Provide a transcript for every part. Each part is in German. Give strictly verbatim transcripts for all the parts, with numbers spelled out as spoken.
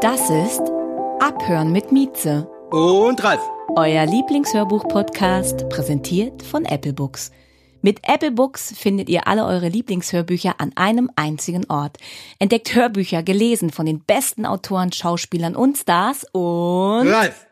Das ist Abhören mit Mieze und Ralf. Euer Lieblingshörbuch-Podcast, präsentiert von Apple Books. Mit Apple Books findet ihr alle eure Lieblingshörbücher an einem einzigen Ort. Entdeckt Hörbücher, gelesen von den besten Autoren, Schauspielern und Stars und... Ralf!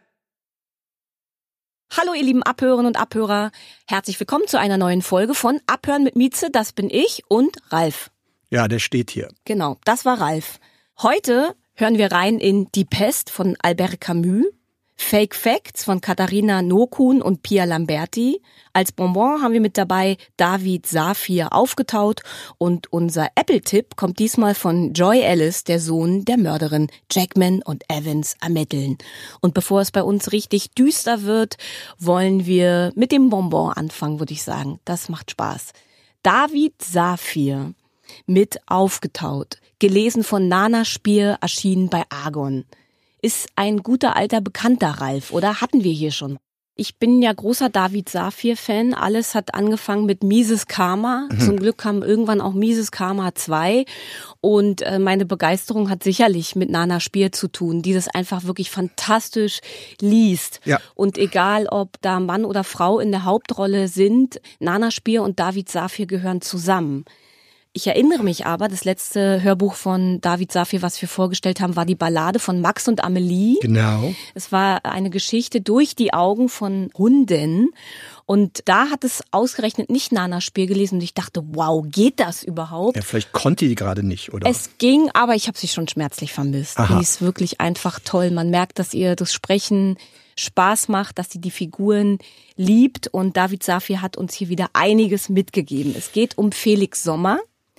Hallo ihr lieben Abhörerinnen und Abhörer, herzlich willkommen zu einer neuen Folge von Abhören mit Mieze, das bin ich und Ralf. Ja, der steht hier. Genau, das war Ralf. Heute hören wir rein in Die Pest von Albert Camus, Fake Facts von Katharina Nokun und Pia Lamberti. Als Bonbon haben wir mit dabei David Safir aufgetaut und unser Apple-Tipp kommt diesmal von Joy Ellis, der Sohn der Mörderin Jackman und Evans ermitteln. Und bevor es bei uns richtig düster wird, wollen wir mit dem Bonbon anfangen, würde ich sagen. Das macht Spaß. David Safir mit Aufgetaut, gelesen von Nana Spier, erschienen bei Argon. Ist ein guter alter Bekannter, Ralf, oder hatten wir hier schon? Ich bin ja großer David Safir-Fan. Alles hat angefangen mit Mises Karma. Mhm. Zum Glück kam irgendwann auch Mises Karma zwei. Und äh, meine Begeisterung hat sicherlich mit Nana Spier zu tun, die das einfach wirklich fantastisch liest. Ja. Und egal, ob da Mann oder Frau in der Hauptrolle sind, Nana Spier und David Safir gehören zusammen. Ich erinnere mich aber, das letzte Hörbuch von David Safir, was wir vorgestellt haben, war die Ballade von Max und Amelie. Genau. Es war eine Geschichte durch die Augen von Hunden. Und da hat es ausgerechnet nicht Nana Spier gelesen. Und ich dachte, wow, geht das überhaupt? Ja, vielleicht konnte die gerade nicht, oder? Es ging, aber ich habe sie schon schmerzlich vermisst. Aha. Die ist wirklich einfach toll. Man merkt, dass ihr das Sprechen Spaß macht, dass sie die Figuren liebt. Und David Safir hat uns hier wieder einiges mitgegeben. Es geht um Felix Sommer,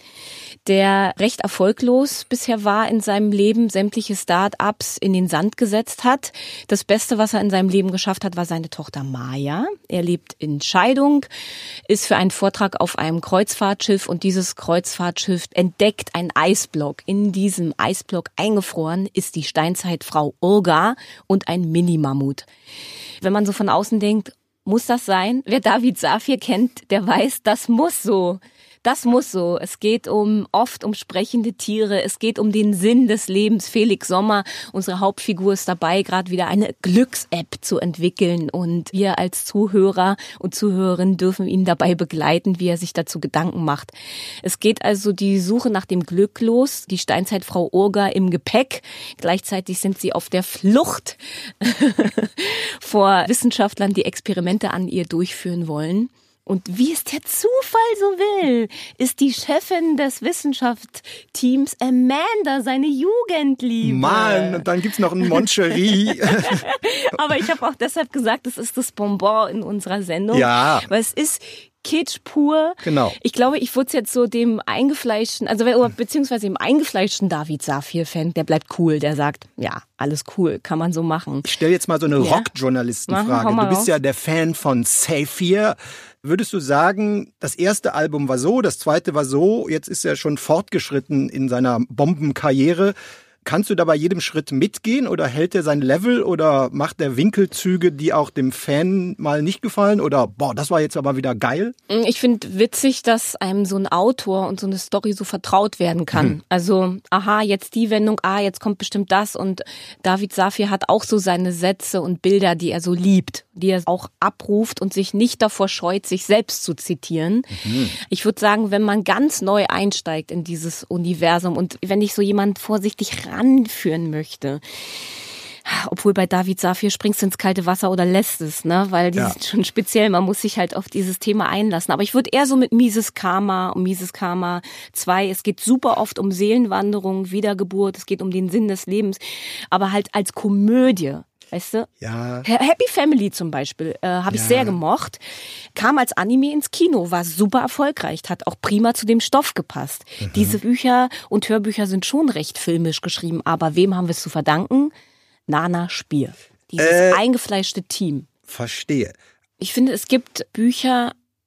der recht erfolglos bisher war in seinem Leben, sämtliche Start-ups in den Sand gesetzt hat. Das Beste, was er in seinem Leben geschafft hat, war seine Tochter Maya. Er lebt in Scheidung, ist für einen Vortrag auf einem Kreuzfahrtschiff und dieses Kreuzfahrtschiff entdeckt einen Eisblock. In diesem Eisblock eingefroren ist die Steinzeitfrau Olga und ein Mini-Mammut. Wenn man so von außen denkt, muss das sein? Wer David Safir kennt, der weiß, das muss so. Das muss so. Es geht um oft um sprechende Tiere. Es geht um den Sinn des Lebens. Felix Sommer, unsere Hauptfigur, ist dabei, gerade wieder eine Glücks-App zu entwickeln. Und wir als Zuhörer und Zuhörerinnen dürfen ihn dabei begleiten, wie er sich dazu Gedanken macht. Es geht also die Suche nach dem Glück los. Die Steinzeitfrau Olga im Gepäck. Gleichzeitig sind sie auf der Flucht vor Wissenschaftlern, die Experimente an ihr durchführen wollen. Und wie es der Zufall so will, ist die Chefin des Wissenschaftsteams Amanda seine Jugendliebe. Mann, und dann gibt's noch ein Moncherie. Aber ich habe auch deshalb gesagt, das ist das Bonbon in unserer Sendung. Ja. Weil es ist Kitsch pur. Genau. Ich glaube, ich wurde jetzt so dem eingefleischten, also beziehungsweise dem eingefleischten David Safir-Fan, der bleibt cool, der sagt, ja, alles cool, kann man so machen. Ich stelle jetzt mal so eine Ja. Rockjournalistenfrage. Mach, Du bist raus. ja der Fan von Safir. Würdest du sagen, das erste Album war so, das zweite war so, jetzt ist er schon fortgeschritten in seiner Bombenkarriere. Kannst du da bei jedem Schritt mitgehen oder hält er sein Level oder macht er Winkelzüge, die auch dem Fan mal nicht gefallen oder boah, das war jetzt aber wieder geil? Ich finde witzig, dass einem so ein Autor und so eine Story so vertraut werden kann. Hm. Also, aha, jetzt die Wendung, ah, jetzt kommt bestimmt das und David Safir hat auch so seine Sätze und Bilder, die er so liebt, die er auch abruft und sich nicht davor scheut, sich selbst zu zitieren. Mhm. Ich würde sagen, wenn man ganz neu einsteigt in dieses Universum und wenn ich so jemand vorsichtig ranführen möchte, obwohl bei David Safir springst du ins kalte Wasser oder lässt es, ne? Weil die Ja. sind schon speziell, man muss sich halt auf dieses Thema einlassen. Aber ich würde eher so mit Mises Karma, um Mises Karma zwei, es geht super oft um Seelenwanderung, Wiedergeburt, es geht um den Sinn des Lebens, aber halt als Komödie. Weißt du? Ja. Happy Family zum Beispiel, äh, habe ich Ja. sehr gemocht. Kam als Anime ins Kino, war super erfolgreich, hat auch prima zu dem Stoff gepasst. Mhm. Diese Bücher und Hörbücher sind schon recht filmisch geschrieben, aber wem haben wir es zu verdanken? Nana Spier, dieses Äh, eingefleischte Team. Verstehe. Ich finde, es gibt Bücher,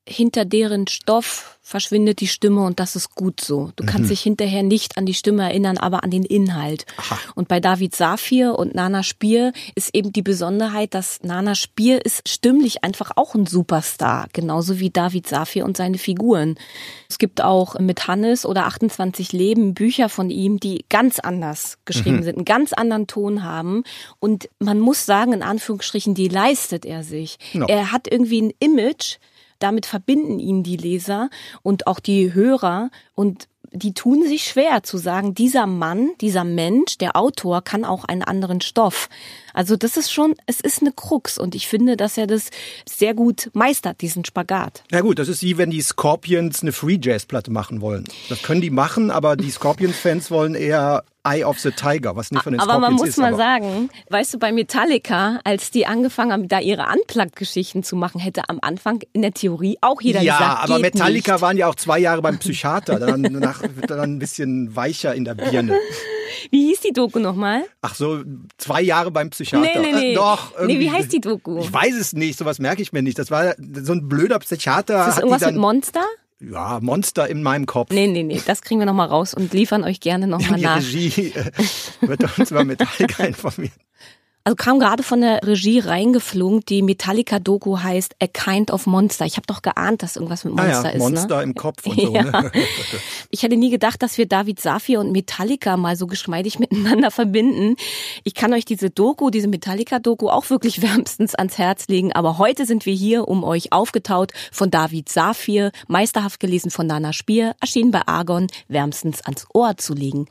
hinter deren Stoff verschwindet die Stimme und das ist gut so. Du kannst mhm. dich hinterher nicht an die Stimme erinnern, aber an den Inhalt. Aha. Und bei David Safir und Nana Spier ist eben die Besonderheit, dass Nana Spier ist stimmlich einfach auch ein Superstar, genauso wie David Safir und seine Figuren. Es gibt auch mit Hannes oder achtundzwanzig Leben Bücher von ihm, die ganz anders geschrieben mhm. sind, einen ganz anderen Ton haben. Und man muss sagen, in Anführungsstrichen, die leistet er sich. No. Er hat irgendwie ein Image, damit verbinden ihn die Leser und auch die Hörer und die tun sich schwer zu sagen, dieser Mann, dieser Mensch, der Autor kann auch einen anderen Stoff. Also das ist schon, es ist eine Krux und ich finde, dass er das sehr gut meistert, diesen Spagat. Ja gut, das ist wie wenn die Scorpions eine Free-Jazz-Platte machen wollen. Das können die machen, aber die Scorpions-Fans wollen eher Eye of the Tiger, was nicht von den aber Scorpions ist. Man muss ist, mal sagen, weißt du, bei Metallica, als die angefangen haben, da ihre Unplugged-Geschichten zu machen, hätte am Anfang in der Theorie auch jeder ja, gesagt, Ja, aber geht Metallica nicht. waren ja auch zwei Jahre beim Psychiater. Danach wird er dann ein bisschen weicher in der Birne. Wie hieß die Doku nochmal? Ach so, zwei Jahre beim Psychiater. Nee, nee, nee. Äh, doch. Nee, wie heißt die Doku? Ich weiß es nicht, sowas merke ich mir nicht. Das war so ein blöder Psychiater. Ist das hat irgendwas die dann, mit Monster? Ja, Monster in meinem Kopf. Nee, nee, nee, das kriegen wir nochmal raus und liefern euch gerne nochmal nach. Die Regie äh, wird uns über Metallica informieren. Also kam gerade von der Regie reingeflogen, die Metallica-Doku heißt A Kind of Monster. Ich habe doch geahnt, dass irgendwas mit Monster ah ja, ist. Monster ne? im Kopf und so. Ja. Ne? Ich hätte nie gedacht, dass wir David Safir und Metallica mal so geschmeidig miteinander verbinden. Ich kann euch diese Doku, diese Metallica-Doku auch wirklich wärmstens ans Herz legen. Aber heute sind wir hier, um euch aufgetaut von David Safir, meisterhaft gelesen von Nana Spier, erschienen bei Argon, wärmstens ans Ohr zu legen.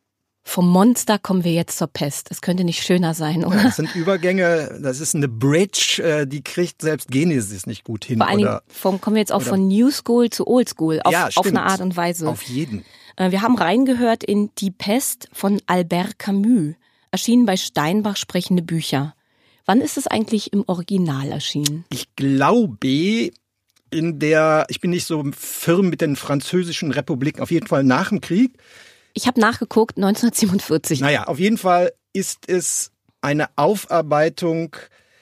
Vom Monster kommen wir jetzt zur Pest. Es könnte nicht schöner sein, oder? Ja, das sind Übergänge, das ist eine Bridge, die kriegt selbst Genesis nicht gut hin. Vor allen Dingen vom, kommen wir jetzt auch oder, von New School zu Old School, auf, ja, auf eine Art und Weise. Auf jeden. Wir haben reingehört in Die Pest von Albert Camus, erschienen bei Steinbach Sprechende Bücher. Wann ist es eigentlich im Original erschienen? Ich glaube, in der, ich bin nicht so firm mit den französischen Republiken, auf jeden Fall nach dem Krieg. Ich habe nachgeguckt, neunzehnhundertsiebenundvierzig. Naja, auf jeden Fall ist es eine Aufarbeitung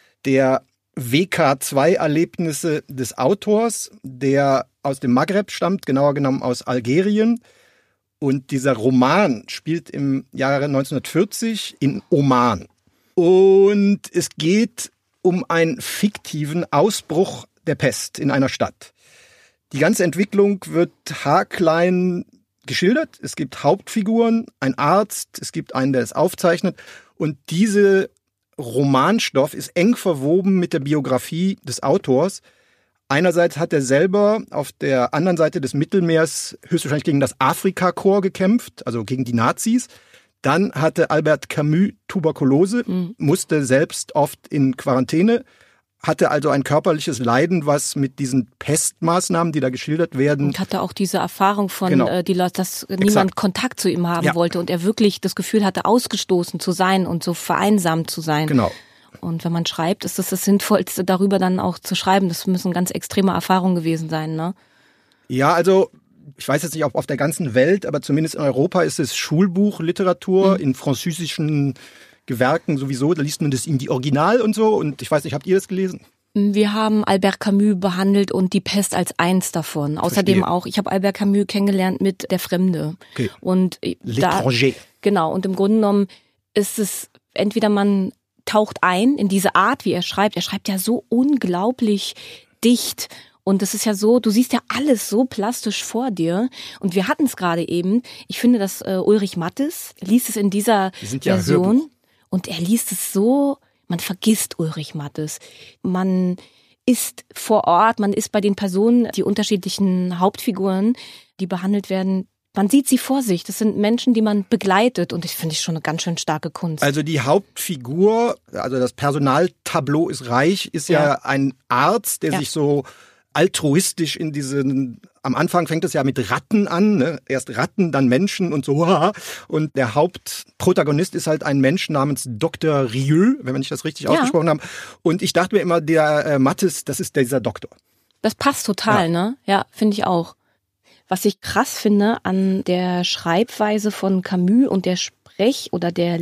der W K zwei Erlebnisse des Autors, der aus dem Maghreb stammt, genauer genommen aus Algerien. Und dieser Roman spielt im Jahre neunzehnhundertvierzig in Oman. Und es geht um einen fiktiven Ausbruch der Pest in einer Stadt. Die ganze Entwicklung wird haarklein geschildert. Es gibt Hauptfiguren, ein Arzt, es gibt einen, der es aufzeichnet. Und dieser Romanstoff ist eng verwoben mit der Biografie des Autors. Einerseits hat er selber auf der anderen Seite des Mittelmeers höchstwahrscheinlich gegen das Afrikakorps gekämpft, also gegen die Nazis. Dann hatte Albert Camus Tuberkulose, mhm. musste selbst oft in Quarantäne, hatte also ein körperliches Leiden, was mit diesen Pestmaßnahmen, die da geschildert werden. Und hatte auch diese Erfahrung von, genau. äh, die Leute, dass Exakt. niemand Kontakt zu ihm haben ja. wollte und er wirklich das Gefühl hatte, ausgestoßen zu sein und so vereinsamt zu sein. Genau. Und wenn man schreibt, ist das das Sinnvollste, darüber dann auch zu schreiben. Das müssen ganz extreme Erfahrungen gewesen sein, ne? Ja, also ich weiß jetzt nicht, ob auf der ganzen Welt, aber zumindest in Europa ist es Schulbuchliteratur, mhm. in französischen Gewerken sowieso, da liest man das in die Original und so. Und ich weiß nicht, habt ihr das gelesen? Wir haben Albert Camus behandelt und die Pest als eins davon. Außerdem Verstehe. auch, ich habe Albert Camus kennengelernt mit Der Fremde. Okay. Und da, genau, und im Grunde genommen ist es entweder man taucht ein in diese Art, wie er schreibt. Er schreibt ja so unglaublich dicht. Und das ist ja so, du siehst ja alles so plastisch vor dir. Und wir hatten es gerade eben. Ich finde, dass äh, Ulrich Mattes liest es in dieser ja Version. Hörbuch. Und er liest es so, man vergisst Ulrich Mattes. Man ist vor Ort, man ist bei den Personen, die unterschiedlichen Hauptfiguren, die behandelt werden. Man sieht sie vor sich. Das sind Menschen, die man begleitet. Und das finde ich schon eine ganz schön starke Kunst. Also die Hauptfigur, also das Personaltableau ist reich, ist ja, ja ein Arzt, der ja. sich so altruistisch in diesen, am Anfang fängt es ja mit Ratten an, ne? Erst Ratten, dann Menschen und so. Und der Hauptprotagonist ist halt ein Mensch namens Doktor Rieu, wenn wir nicht das richtig ja. ausgesprochen haben. Und ich dachte mir immer, der äh, Mattes, das ist dieser Doktor. Das passt total, ja. ne? Ja, finde ich auch. Was ich krass finde an der Schreibweise von Camus und der Sprech- oder der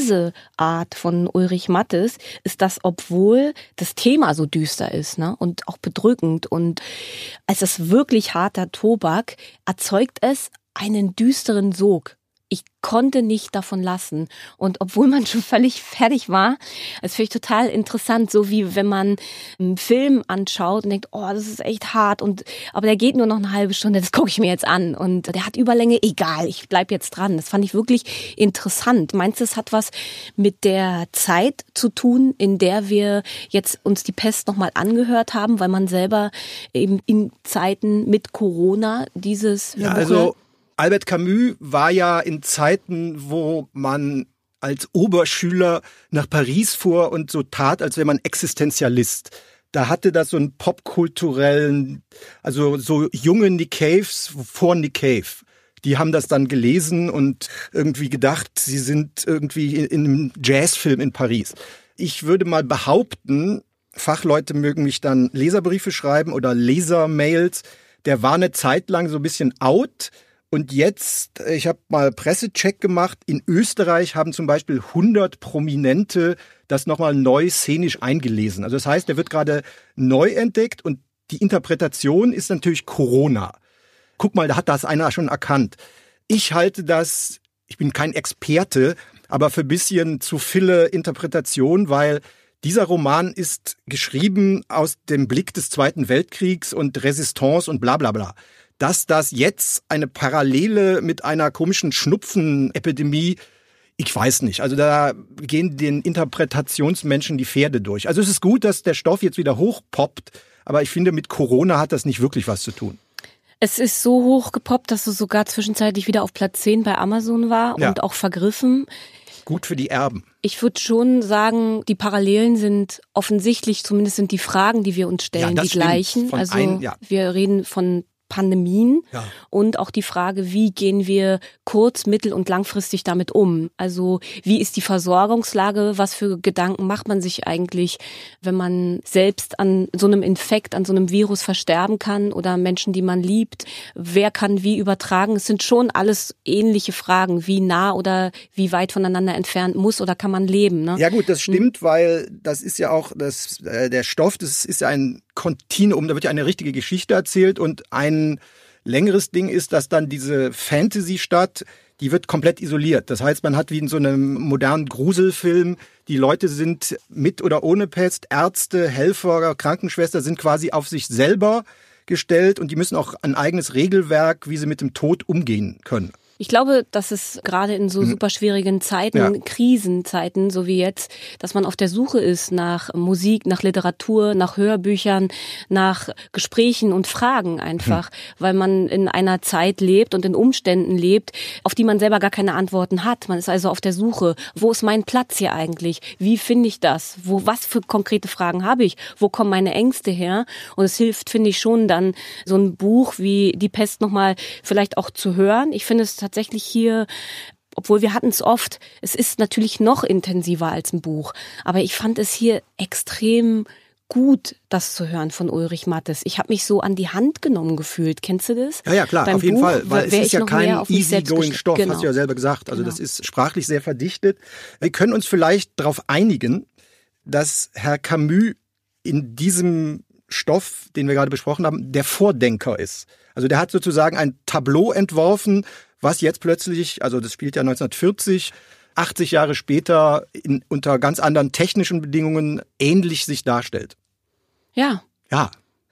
Leseart von Ulrich Mattes, ist, dass obwohl das Thema so düster ist, ne, und auch bedrückend und es ist wirklich harter Tobak, erzeugt es einen düsteren Sog. Ich konnte nicht davon lassen. Und obwohl man schon völlig fertig war, das finde ich total interessant, so wie wenn man einen Film anschaut und denkt, oh, das ist echt hart, und aber der geht nur noch eine halbe Stunde, das gucke ich mir jetzt an. Und der hat Überlänge, egal, ich bleib jetzt dran. Das fand ich wirklich interessant. Meinst du, es hat was mit der Zeit zu tun, in der wir jetzt uns die Pest nochmal angehört haben, weil man selber eben in Zeiten mit Corona dieses ja, also Albert Camus war ja in Zeiten, wo man als Oberschüler nach Paris fuhr und so tat, als wäre man Existenzialist. Da hatte das so einen popkulturellen, also so junge Nick Caves vor Nick Cave. Die haben das dann gelesen und irgendwie gedacht, sie sind irgendwie in einem Jazzfilm in Paris. Ich würde mal behaupten, Fachleute mögen mich dann Leserbriefe schreiben oder Lesermails. Der war eine Zeit lang so ein bisschen out. Und jetzt, ich habe mal Pressecheck gemacht, in Österreich haben zum Beispiel hundert Prominente das nochmal neu szenisch eingelesen. Also das heißt, der wird gerade neu entdeckt und die Interpretation ist natürlich Corona. Guck mal, da hat das einer schon erkannt. Ich halte das, ich bin kein Experte, aber für ein bisschen zu viele Interpretation, weil dieser Roman ist geschrieben aus dem Blick des Zweiten Weltkriegs und Resistance und bla bla bla. Dass das jetzt eine Parallele mit einer komischen Schnupfenepidemie, ich weiß nicht. Also da gehen den Interpretationsmenschen die Pferde durch. Also es ist gut, dass der Stoff jetzt wieder hochpoppt, aber ich finde, mit Corona hat das nicht wirklich was zu tun. Es ist so hochgepoppt, dass es sogar zwischenzeitlich wieder auf Platz zehn bei Amazon war, ja, und auch vergriffen. Gut für die Erben. Ich würde schon sagen, die Parallelen sind offensichtlich, zumindest sind die Fragen, die wir uns stellen, ja, die gleichen. Also ein, ja. wir reden von Pandemien, ja, und auch die Frage, wie gehen wir kurz-, mittel- und langfristig damit um? Also wie ist die Versorgungslage? Was für Gedanken macht man sich eigentlich, wenn man selbst an so einem Infekt, an so einem Virus versterben kann oder Menschen, die man liebt? Wer kann wie übertragen? Es sind schon alles ähnliche Fragen. Wie nah oder wie weit voneinander entfernt muss oder kann man leben? Ne? Ja gut, das stimmt, hm. weil das ist ja auch das, äh, der Stoff, das ist ja ein Kontinuum, da wird ja eine richtige Geschichte erzählt, und ein längeres Ding ist, dass dann diese Fantasy-Stadt, die wird komplett isoliert. Das heißt, man hat wie in so einem modernen Gruselfilm, die Leute sind mit oder ohne Pest, Ärzte, Helfer, Krankenschwester sind quasi auf sich selber gestellt und die müssen auch ein eigenes Regelwerk, wie sie mit dem Tod umgehen können. Ich glaube, dass es gerade in so super schwierigen Zeiten, ja, Krisenzeiten, so wie jetzt, dass man auf der Suche ist nach Musik, nach Literatur, nach Hörbüchern, nach Gesprächen und Fragen einfach, hm. weil man in einer Zeit lebt und in Umständen lebt, auf die man selber gar keine Antworten hat. Man ist also auf der Suche. Wo ist mein Platz hier eigentlich? Wie finde ich das? Wo, was für konkrete Fragen habe ich? Wo kommen meine Ängste her? Und es hilft, finde ich, schon dann, so ein Buch wie Die Pest nochmal vielleicht auch zu hören. Ich finde es tatsächlich hier, obwohl wir hatten es oft, es ist natürlich noch intensiver als ein Buch, aber ich fand es hier extrem gut, das zu hören von Ulrich Mattes. Ich habe mich so an die Hand genommen gefühlt. Kennst du das? Ja, ja, klar, Beim auf jeden Buch Fall, weil es ist ja kein easygoing Stoff, genau. hast du ja selber gesagt. Also genau. das ist sprachlich sehr verdichtet. Wir können uns vielleicht darauf einigen, dass Herr Camus in diesem Stoff, den wir gerade besprochen haben, der Vordenker ist. Also der hat sozusagen ein Tableau entworfen, was jetzt plötzlich, also das spielt ja neunzehnhundertvierzig, achtzig Jahre später in, unter ganz anderen technischen Bedingungen ähnlich sich darstellt. Ja. Ja.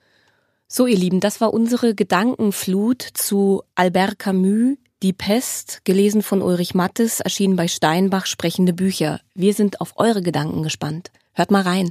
So, ihr Lieben, das war unsere Gedankenflut zu Albert Camus, Die Pest, gelesen von Ulrich Mattes, erschienen bei Steinbach, Sprechende Bücher. Wir sind auf eure Gedanken gespannt. Hört mal rein.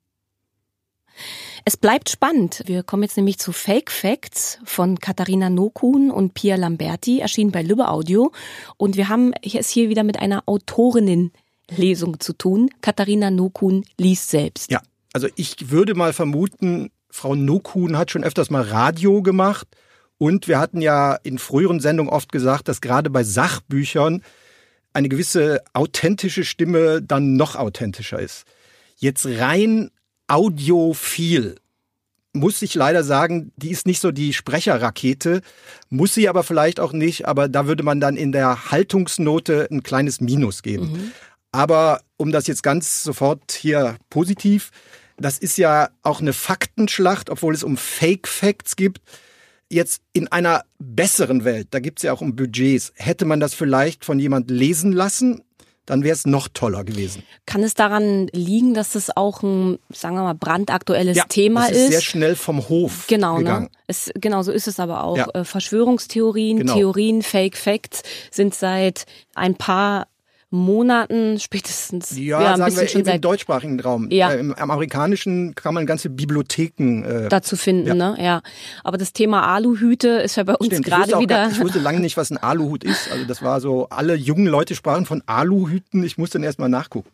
Es bleibt spannend. Wir kommen jetzt nämlich zu Fake Facts von Katharina Nokun und Pia Lamberti, erschienen bei Lübbe Audio. Und wir haben es hier wieder mit einer Autorinnenlesung zu tun. Katharina Nokun liest selbst. Ja, also ich würde mal vermuten, Frau Nokun hat schon öfters mal Radio gemacht. Und wir hatten ja in früheren Sendungen oft gesagt, dass gerade bei Sachbüchern eine gewisse authentische Stimme dann noch authentischer ist. Jetzt rein audiophil. muss ich leider sagen, die ist nicht so die Sprecherrakete, muss sie aber vielleicht auch nicht, aber da würde man dann in der Haltungsnote ein kleines Minus geben. Mhm. Aber um das jetzt ganz sofort hier positiv, das ist ja auch eine Faktenschlacht, obwohl es um Fake Facts gibt. Jetzt in einer besseren Welt, da gibt es ja auch um Budgets, hätte man das vielleicht von jemand lesen lassen? Dann wäre es noch toller gewesen. Kann es daran liegen, dass es auch ein, sagen wir mal, brandaktuelles ja, Thema ist? Es ist sehr schnell vom Hof genau, gegangen. Ne? Es, genau, so ist es aber auch. Ja. Verschwörungstheorien, genau. Theorien, Fake Facts sind seit ein paar Monaten spätestens. Ja, ja ein sagen wir schon eben seit, im deutschsprachigen Raum. Ja. Äh, Im amerikanischen kann man ganze Bibliotheken äh, dazu finden, ja. ne? Ja. Aber das Thema Aluhüte ist ja bei uns Stimmt, gerade wieder. Gar, ich wusste lange nicht, was ein Aluhut ist. Also das war so, alle jungen Leute sprachen von Aluhüten. Ich musste dann erst mal nachgucken.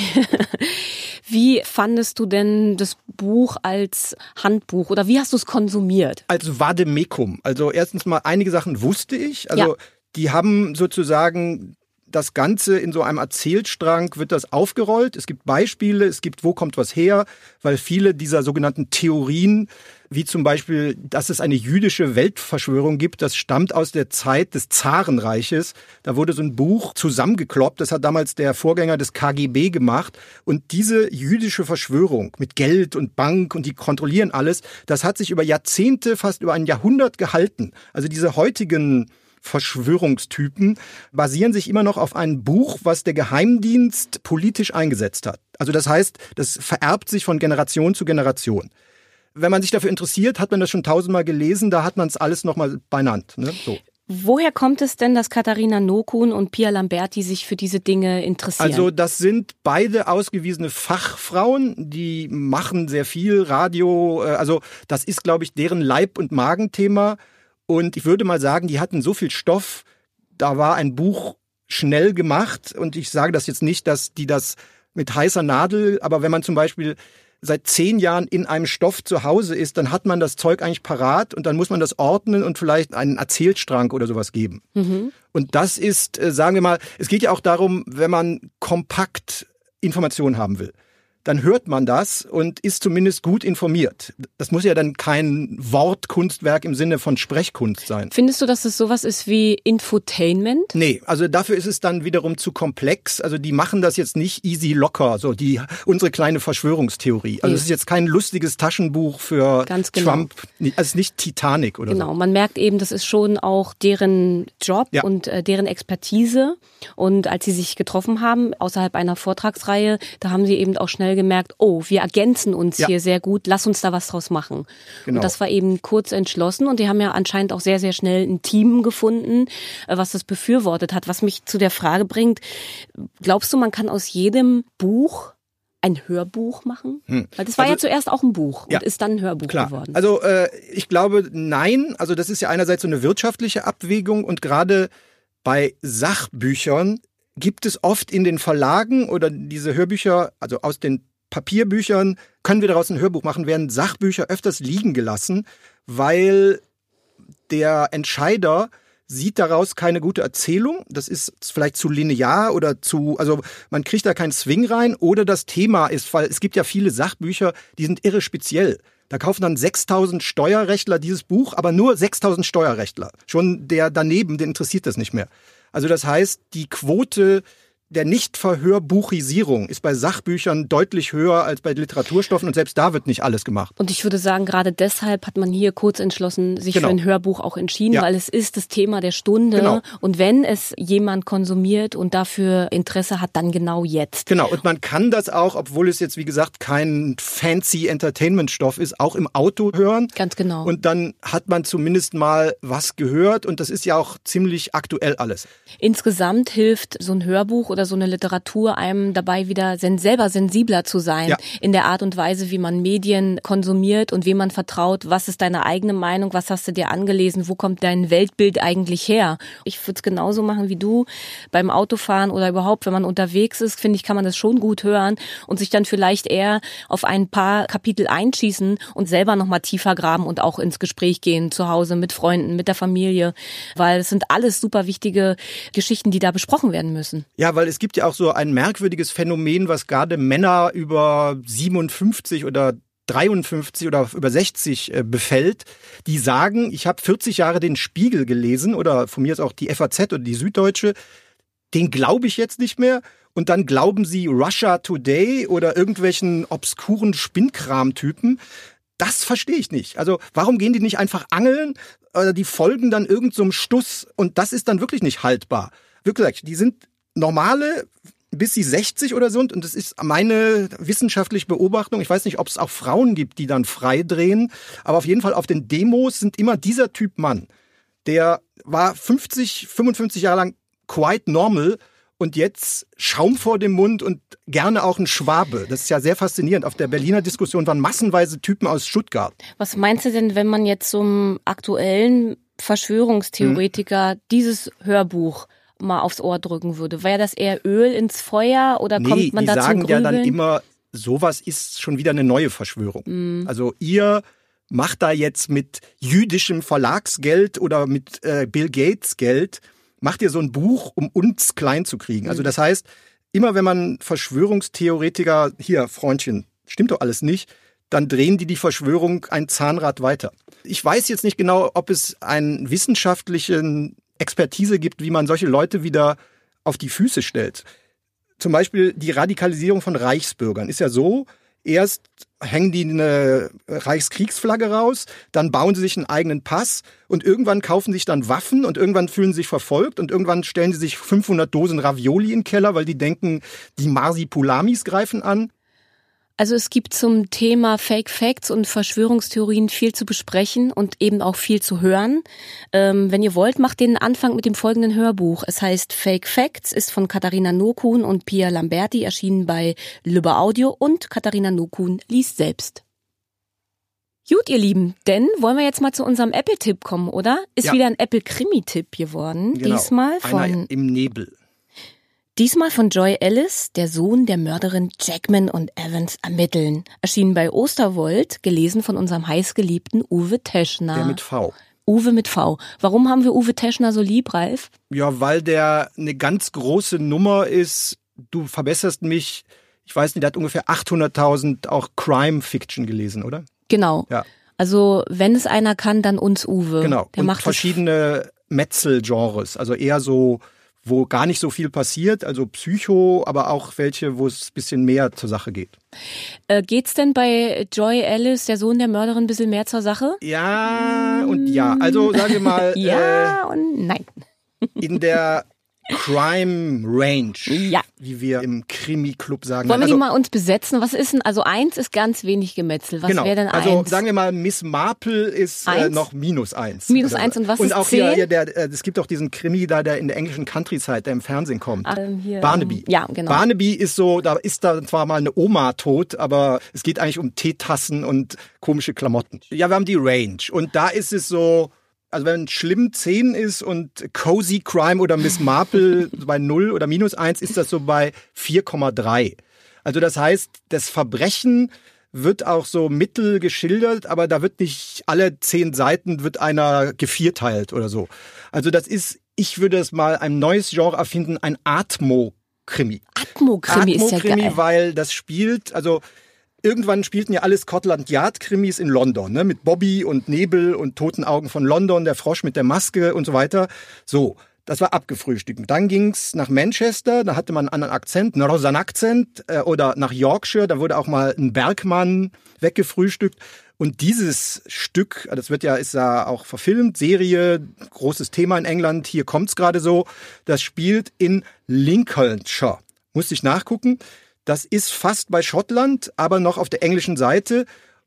Wie fandest du denn das Buch als Handbuch oder wie hast du es konsumiert? Als Vademecum. Also erstens mal, einige Sachen wusste ich. Also ja. die haben sozusagen das Ganze in so einem Erzählstrang wird das aufgerollt. Es gibt Beispiele, es gibt, wo kommt was her, weil viele dieser sogenannten Theorien, wie zum Beispiel, dass es eine jüdische Weltverschwörung gibt, das stammt aus der Zeit des Zarenreiches. Da wurde so ein Buch zusammengekloppt, das hat damals der Vorgänger des K G B gemacht. Und diese jüdische Verschwörung mit Geld und Bank und die kontrollieren alles, das hat sich über Jahrzehnte, fast über ein Jahrhundert gehalten. Also diese heutigen Verschwörungstypen basieren sich immer noch auf einem Buch, was der Geheimdienst politisch eingesetzt hat. Also das heißt, das vererbt sich von Generation zu Generation. Wenn man sich dafür interessiert, hat man das schon tausendmal gelesen, da hat man es alles nochmal benannt. Ne? So. Woher kommt es denn, dass Katharina Nokun und Pia Lamberti sich für diese Dinge interessieren? Also das sind beide ausgewiesene Fachfrauen, die machen sehr viel Radio. Also das ist, glaube ich, deren Leib- und Magenthema. Und ich würde mal sagen, die hatten so viel Stoff, da war ein Buch schnell gemacht. Und ich sage das jetzt nicht, dass die das mit heißer Nadel, aber wenn man zum Beispiel seit zehn Jahren in einem Stoff zu Hause ist, dann hat man das Zeug eigentlich parat und dann muss man das ordnen und vielleicht einen Erzählstrang oder sowas geben. Mhm. Und das ist, sagen wir mal, es geht ja auch darum, wenn man kompakt Informationen haben will, dann hört man das und ist zumindest gut informiert. Das muss ja dann kein Wortkunstwerk im Sinne von Sprechkunst sein. Findest du, dass es sowas ist wie Infotainment? Nee, also dafür ist es dann wiederum zu komplex. Also die machen das jetzt nicht easy locker, so die unsere kleine Verschwörungstheorie. Also es ist jetzt kein lustiges Taschenbuch für Ganz genau. Trump. Also es ist nicht Titanic oder genau. so. Genau, man merkt eben, das ist schon auch deren Job ja. und äh, deren Expertise. Und als sie sich getroffen haben, außerhalb einer Vortragsreihe, da haben sie eben auch schnell gemerkt, oh, wir ergänzen uns ja. hier sehr gut, lass uns da was draus machen. Genau. Und das war eben kurz entschlossen und die haben ja anscheinend auch sehr, sehr schnell ein Team gefunden, was das befürwortet hat. Was mich zu der Frage bringt, glaubst du, man kann aus jedem Buch ein Hörbuch machen? Hm. Weil das war also, ja zuerst auch ein Buch ja, und ist dann ein Hörbuch klar. geworden. Also äh, ich glaube, nein. Also das ist ja einerseits so eine wirtschaftliche Abwägung und gerade bei Sachbüchern gibt es oft in den Verlagen oder diese Hörbücher, also aus den Papierbüchern, können wir daraus ein Hörbuch machen, werden Sachbücher öfters liegen gelassen, weil der Entscheider sieht daraus keine gute Erzählung. Das ist vielleicht zu linear oder zu, also man kriegt da keinen Swing rein oder das Thema ist, weil es gibt ja viele Sachbücher, die sind irre speziell. Da kaufen dann sechstausend Steuerrechtler dieses Buch, aber nur sechstausend Steuerrechtler. Schon der daneben, den interessiert das nicht mehr. Also das heißt, die Quote der Nicht-Verhörbuchisierung ist bei Sachbüchern deutlich höher als bei Literaturstoffen und selbst da wird nicht alles gemacht. Und ich würde sagen, gerade deshalb hat man hier kurz entschlossen, sich genau. für ein Hörbuch auch entschieden, ja. weil es ist das Thema der Stunde. Genau. Und wenn es jemand konsumiert und dafür Interesse hat, dann genau jetzt. Genau, und man kann das auch, obwohl es jetzt wie gesagt kein fancy Entertainment-Stoff ist, auch im Auto hören. Ganz genau. Und dann hat man zumindest mal was gehört und das ist ja auch ziemlich aktuell alles. Insgesamt hilft so ein Hörbuch oder so eine Literatur einem dabei wieder selber sensibler zu sein ja. in der Art und Weise, wie man Medien konsumiert und wem man vertraut. Was ist deine eigene Meinung? Was hast du dir angelesen? Wo kommt dein Weltbild eigentlich her? Ich würde es genauso machen wie du beim Autofahren oder überhaupt, wenn man unterwegs ist, finde ich, kann man das schon gut hören und sich dann vielleicht eher auf ein paar Kapitel einschießen und selber nochmal tiefer graben und auch ins Gespräch gehen, zu Hause mit Freunden, mit der Familie, weil es sind alles super wichtige Geschichten, die da besprochen werden müssen. Ja, weil es gibt ja auch so ein merkwürdiges Phänomen, was gerade Männer über siebenundfünfzig oder dreiundfünfzig oder über sechzig äh, befällt, die sagen, ich habe vierzig Jahre den Spiegel gelesen oder von mir ist auch die F A Z oder die Süddeutsche, den glaube ich jetzt nicht mehr. Und dann glauben sie Russia Today oder irgendwelchen obskuren Spinnkram-Typen. Das verstehe ich nicht. Also warum gehen die nicht einfach angeln? Oder die folgen dann irgend so einem Stuss und das ist dann wirklich nicht haltbar. Wirklich, die sind normale, bis sie sechzig oder so, und das ist meine wissenschaftliche Beobachtung. Ich weiß nicht, ob es auch Frauen gibt, die dann frei drehen, aber auf jeden Fall auf den Demos sind immer dieser Typ Mann. Der war fünfzig, fünfundfünfzig Jahre lang quite normal und jetzt Schaum vor dem Mund und gerne auch ein Schwabe. Das ist ja sehr faszinierend. Auf der Berliner Diskussion waren massenweise Typen aus Stuttgart. Was meinst du denn, wenn man jetzt zum aktuellen Verschwörungstheoretiker hm. dieses Hörbuch mal aufs Ohr drücken würde? Wäre das eher Öl ins Feuer oder kommt nee, man da zum Grübeln? Die sagen ja dann immer, sowas ist schon wieder eine neue Verschwörung. Mm. Also ihr macht da jetzt mit jüdischem Verlagsgeld oder mit äh, Bill Gates Geld, macht ihr so ein Buch, um uns klein zu kriegen. Also das heißt, immer wenn man Verschwörungstheoretiker, hier Freundchen, stimmt doch alles nicht, dann drehen die die Verschwörung ein Zahnrad weiter. Ich weiß jetzt nicht genau, ob es einen wissenschaftlichen Expertise gibt, wie man solche Leute wieder auf die Füße stellt. Zum Beispiel die Radikalisierung von Reichsbürgern ist ja so, erst hängen die eine Reichskriegsflagge raus, dann bauen sie sich einen eigenen Pass und irgendwann kaufen sich dann Waffen und irgendwann fühlen sie sich verfolgt und irgendwann stellen sie sich fünfhundert Dosen Ravioli in den Keller, weil die denken, die Marsipulamis greifen an. Also es gibt zum Thema Fake Facts und Verschwörungstheorien viel zu besprechen und eben auch viel zu hören. Ähm, wenn ihr wollt, macht den Anfang mit dem folgenden Hörbuch. Es heißt Fake Facts, ist von Katharina Nokun und Pia Lamberti, erschienen bei Lübbe Audio und Katharina Nokun liest selbst. Gut, ihr Lieben, denn wollen wir jetzt mal zu unserem Apple-Tipp kommen, oder? Ist ja wieder ein Apple-Krimi-Tipp geworden, genau. Diesmal von... Einer im Nebel. Diesmal von Joy Ellis, der Sohn der Mörderin Jackman und Evans ermitteln. Erschienen bei Osterwold, gelesen von unserem heißgeliebten Uwe Teschner. Der mit V. Uwe mit V. Warum haben wir Uwe Teschner so lieb, Ralf? Ja, weil der eine ganz große Nummer ist. Du verbesserst mich. Ich weiß nicht, der hat ungefähr achthunderttausend auch Crime-Fiction gelesen, oder? Genau. Ja. Also wenn es einer kann, dann uns Uwe. Genau. Der und macht verschiedene Metzel-Genres. Also eher so, wo gar nicht so viel passiert, also Psycho, aber auch welche, wo es ein bisschen mehr zur Sache geht. Äh, geht's denn bei Joy Ellis, der Sohn der Mörderin, ein bisschen mehr zur Sache? Ja und ja. Also sagen wir mal... ja äh, und nein. In der Crime Range, ja. wie wir im Krimi-Club sagen. Wollen wir also, die mal uns besetzen? Was ist denn, also eins ist ganz wenig Gemetzel. Was genau. wäre denn eins? Also sagen wir mal, Miss Marple ist äh, noch minus eins. Minus eins und was und ist auch zehn? hier, hier der, äh, es gibt auch diesen Krimi da, der in der englischen Countryside, der im Fernsehen kommt. Ach, ähm, hier, Barnaby. Ähm, ja, genau. Barnaby ist so, da ist da zwar mal eine Oma tot, aber es geht eigentlich um Teetassen und komische Klamotten. Ja, wir haben die Range und da ist es so... Also wenn schlimm zehn ist und Cozy Crime oder Miss Marple bei null oder minus eins, ist das so bei vier Komma drei. Also das heißt, das Verbrechen wird auch so mittel geschildert, aber da wird nicht alle zehn Seiten wird einer gevierteilt oder so. Also das ist, ich würde es mal ein neues Genre erfinden, ein Atmo-Krimi. Atmo-Krimi ist ja geil. Atmo-Krimi, weil das spielt, also... Irgendwann spielten ja alle Scotland Yard-Krimis in London, ne? Mit Bobby und Nebel und Toten Augen von London, der Frosch mit der Maske und so weiter. So, das war abgefrühstückt. Und dann ging's nach Manchester, da hatte man einen anderen Akzent, einen Rosan-Akzent, äh, oder nach Yorkshire, da wurde auch mal ein Bergmann weggefrühstückt. Und dieses Stück, das wird ja, ist ja auch verfilmt, Serie, großes Thema in England, hier kommt's gerade so, das spielt in Lincolnshire. Musste ich nachgucken. Das ist fast bei Schottland, aber noch auf der englischen Seite.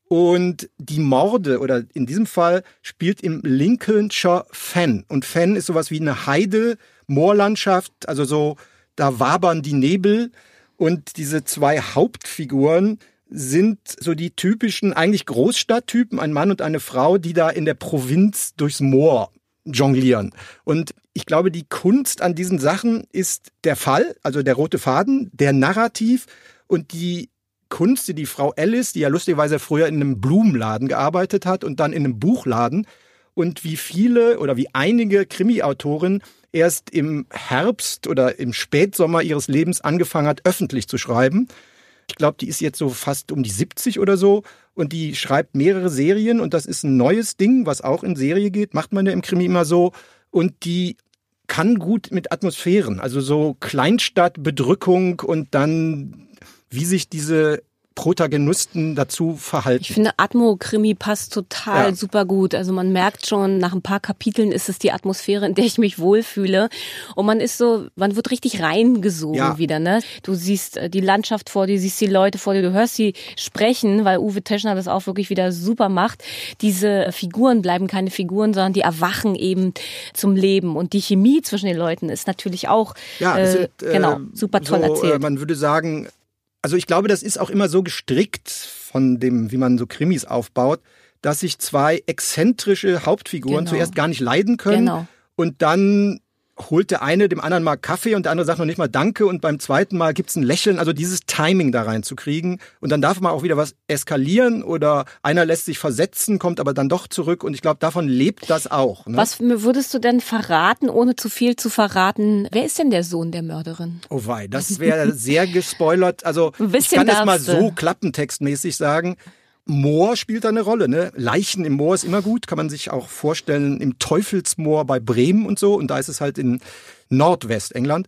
Und die Morde, oder in diesem Fall, spielt im Lincolnshire Fen. Und Fen ist sowas wie eine Heide, Moorlandschaft, also so, da wabern die Nebel. Und diese zwei Hauptfiguren sind so die typischen, eigentlich Großstadttypen, ein Mann und eine Frau, die da in der Provinz durchs Moor jonglieren. Und ich glaube, die Kunst an diesen Sachen ist der Fall, also der rote Faden, der Narrativ und die Kunst, die die Frau Ellis, die ja lustigerweise früher in einem Blumenladen gearbeitet hat und dann in einem Buchladen und wie viele oder wie einige Krimi-Autoren erst im Herbst oder im Spätsommer ihres Lebens angefangen hat, öffentlich zu schreiben. Ich glaube, die ist jetzt so fast um die siebzig oder so und die schreibt mehrere Serien und das ist ein neues Ding, was auch in Serie geht, macht man ja im Krimi immer so und die kann gut mit Atmosphären, also so Kleinstadtbedrückung und dann, wie sich diese Protagonisten dazu verhalten. Ich finde, Atmo-Krimi passt total ja. super gut. Also man merkt schon, nach ein paar Kapiteln ist es die Atmosphäre, in der ich mich wohlfühle. Und man ist so, man wird richtig reingesogen ja. wieder, ne? Du siehst die Landschaft vor dir, siehst die Leute vor dir, du hörst sie sprechen, weil Uwe Teschner das auch wirklich wieder super macht. Diese Figuren bleiben keine Figuren, sondern die erwachen eben zum Leben. Und die Chemie zwischen den Leuten ist natürlich auch ja, äh, sind, äh, genau, super toll so, erzählt. Äh, man würde sagen, also ich glaube, das ist auch immer so gestrickt von dem, wie man so Krimis aufbaut, dass sich zwei exzentrische Hauptfiguren genau. zuerst gar nicht leiden können genau. und dann holt der eine dem anderen mal Kaffee und der andere sagt noch nicht mal Danke und beim zweiten Mal gibt's ein Lächeln, also dieses Timing da reinzukriegen und dann darf man auch wieder was eskalieren oder einer lässt sich versetzen, kommt aber dann doch zurück und ich glaube, davon lebt das auch. Ne? Was würdest du denn verraten, ohne zu viel zu verraten? Wer ist denn der Sohn der Mörderin? Oh wei, das wäre sehr gespoilert, also ich kann es mal so klappentextmäßig sagen. Moor spielt da eine Rolle, ne? Leichen im Moor ist immer gut, kann man sich auch vorstellen im Teufelsmoor bei Bremen und so. Und da ist es halt in Nordwestengland.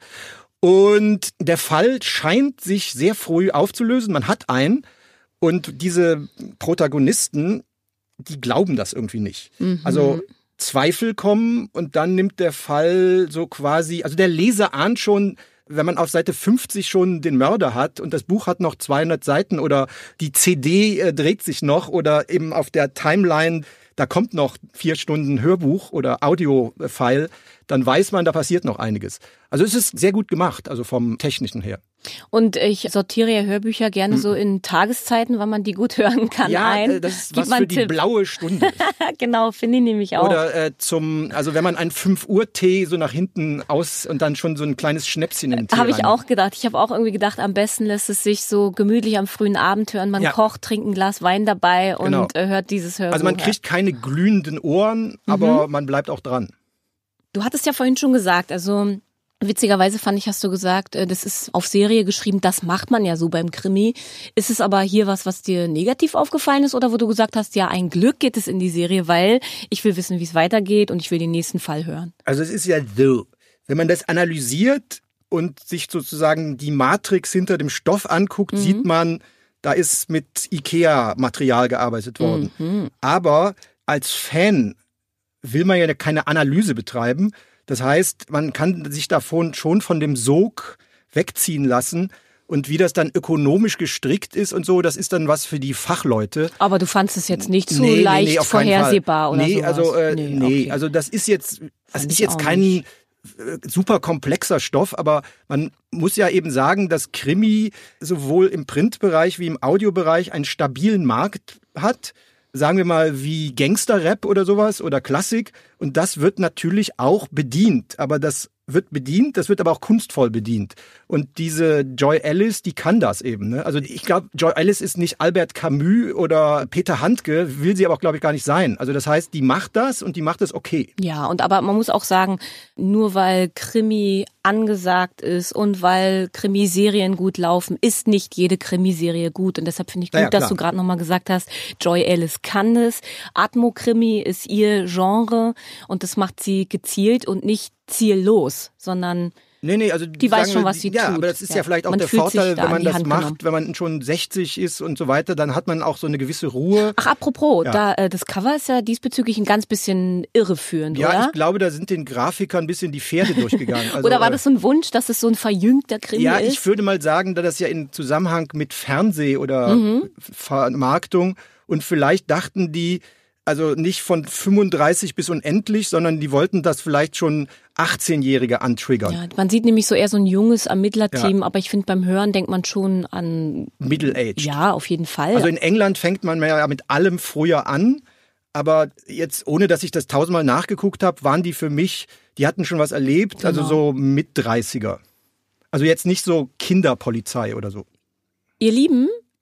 Und der Fall scheint sich sehr früh aufzulösen. Man hat einen und diese Protagonisten, die glauben das irgendwie nicht. Mhm. Also Zweifel kommen und dann nimmt der Fall so quasi, also der Leser ahnt schon, wenn man auf Seite fünfzig schon den Mörder hat und das Buch hat noch zweihundert Seiten oder die C D äh, dreht sich noch oder eben auf der Timeline, da kommt noch vier Stunden Hörbuch oder Audio-File, dann weiß man, da passiert noch einiges. Also es ist sehr gut gemacht, also vom Technischen her. Und ich sortiere ja Hörbücher gerne so in Tageszeiten, wann man die gut hören kann, ja, ein. Ja, das ist was für die Tipp. Blaue Stunde. Genau, finde ich nämlich auch. Oder äh, zum, also wenn man einen fünf Uhr Tee so nach hinten aus und dann schon so ein kleines Schnäpschen in den Tee Habe ich rein. auch gedacht. Ich habe auch irgendwie gedacht, am besten lässt es sich so gemütlich am frühen Abend hören. Man ja. kocht, trinkt ein Glas Wein dabei und genau. äh, hört dieses Hörbuch. Also man kriegt keine glühenden Ohren, aber mhm. man bleibt auch dran. Du hattest ja vorhin schon gesagt, also witzigerweise fand ich, hast du gesagt, das ist auf Serie geschrieben, das macht man ja so beim Krimi. Ist es aber hier was, was dir negativ aufgefallen ist oder wo du gesagt hast, ja, ein Glück geht es in die Serie, weil ich will wissen, wie es weitergeht und ich will den nächsten Fall hören? Also es ist ja so, wenn man das analysiert und sich sozusagen die Matrix hinter dem Stoff anguckt, mhm. sieht man, da ist mit Ikea-Material gearbeitet worden. Mhm. Aber als Fan will man ja keine Analyse betreiben. Das heißt, man kann sich davon schon von dem Sog wegziehen lassen. Und wie das dann ökonomisch gestrickt ist und so, das ist dann was für die Fachleute. Aber du fandst es jetzt nicht so nee, leicht nee, nee, vorhersehbar oder nee, sowas? Also, äh, nee, nee, okay. also das ist jetzt, das ist jetzt kein nicht. super komplexer Stoff, aber man muss ja eben sagen, dass Krimi sowohl im Printbereich wie im Audiobereich einen stabilen Markt hat. Sagen wir mal wie Gangster-Rap oder sowas oder Klassik. Und das wird natürlich auch bedient. Aber das wird bedient, das wird aber auch kunstvoll bedient. Und diese Joy Ellis, die kann das eben. Ne? Also ich glaube, Joy Ellis ist nicht Albert Camus oder Peter Handke, will sie aber auch, glaube ich, gar nicht sein. Also das heißt, die macht das und die macht es okay. Ja, und aber man muss auch sagen, nur weil Krimi angesagt ist und weil Krimiserien gut laufen, ist nicht jede Krimiserie gut. Und deshalb finde ich gut, ja, dass du gerade nochmal gesagt hast, Joy Ellis kann es. Atmo-Krimi ist ihr Genre und das macht sie gezielt und nicht ziellos, sondern nee, nee, also die weiß schon, was sie ja, tut. Aber das ist ja, ja vielleicht auch man der Vorteil, wenn man das Hand macht, genommen. Wenn man schon sechzig ist und so weiter, dann hat man auch so eine gewisse Ruhe. Ach, apropos, ja. da, äh, das Cover ist ja diesbezüglich ein ganz bisschen irreführend, ja, oder? Ja, ich glaube, da sind den Grafikern ein bisschen die Pferde durchgegangen. Also, oder war das so ein Wunsch, dass es so ein verjüngter Krimi ja, ist? Ja, ich würde mal sagen, da das ja in Zusammenhang mit Fernseh- oder mhm. Vermarktung und vielleicht dachten die, also nicht von fünfunddreißig bis unendlich, sondern die wollten das vielleicht schon achtzehnjährige antriggern. Ja, man sieht nämlich so eher so ein junges Ermittlerteam, ja. aber ich finde, beim Hören denkt man schon an Middle-aged. Ja, auf jeden Fall. Also in England fängt man ja mit allem früher an, aber jetzt, ohne dass ich das tausendmal nachgeguckt habe, waren die für mich, die hatten schon was erlebt, genau. Also so mit dreißiger. Also jetzt nicht so Kinderpolizei oder so. Ihr Lieben,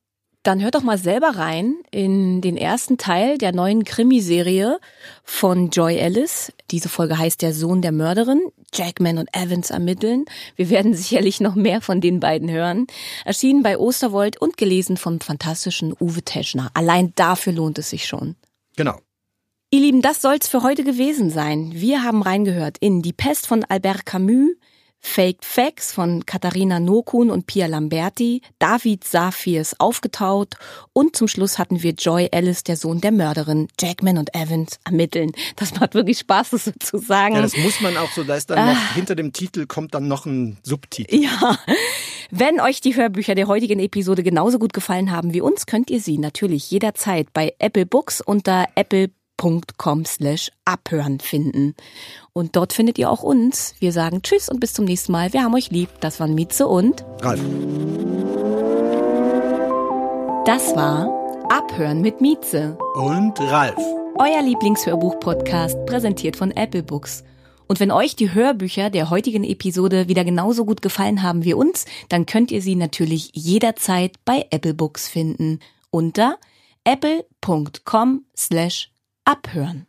Dann hört doch mal selber rein in den ersten Teil der neuen Krimiserie von Joy Ellis. Diese Folge heißt Der Sohn der Mörderin. Jackman und Evans ermitteln. Wir werden sicherlich noch mehr von den beiden hören. Erschienen bei Osterwold und gelesen vom fantastischen Uwe Teschner. Allein dafür lohnt es sich schon. Genau. Ihr Lieben, das soll's für heute gewesen sein. Wir haben reingehört in Die Pest von Albert Camus, Faked Facts von Katharina Nokun und Pia Lamberti, David Safirs Aufgetaut und zum Schluss hatten wir Joy Ellis, der Sohn der Mörderin, Jackman und Evans ermitteln. Das macht wirklich Spaß, das so zu sagen. Ja, das muss man auch so, da ist dann ah. noch, hinter dem Titel kommt dann noch ein Subtitel. Ja, wenn euch die Hörbücher der heutigen Episode genauso gut gefallen haben wie uns, könnt ihr sie natürlich jederzeit bei Apple Books unter apple punkt com slash abhören finden. Und dort findet ihr auch uns. Wir sagen Tschüss und bis zum nächsten Mal. Wir haben euch lieb. Das waren Mieze und Ralf. Das war Abhören mit Mieze und Ralf. Euer Lieblingshörbuch-Podcast, präsentiert von Apple Books. Und wenn euch die Hörbücher der heutigen Episode wieder genauso gut gefallen haben wie uns, dann könnt ihr sie natürlich jederzeit bei Apple Books finden. Unter apple punkt com slash abhören.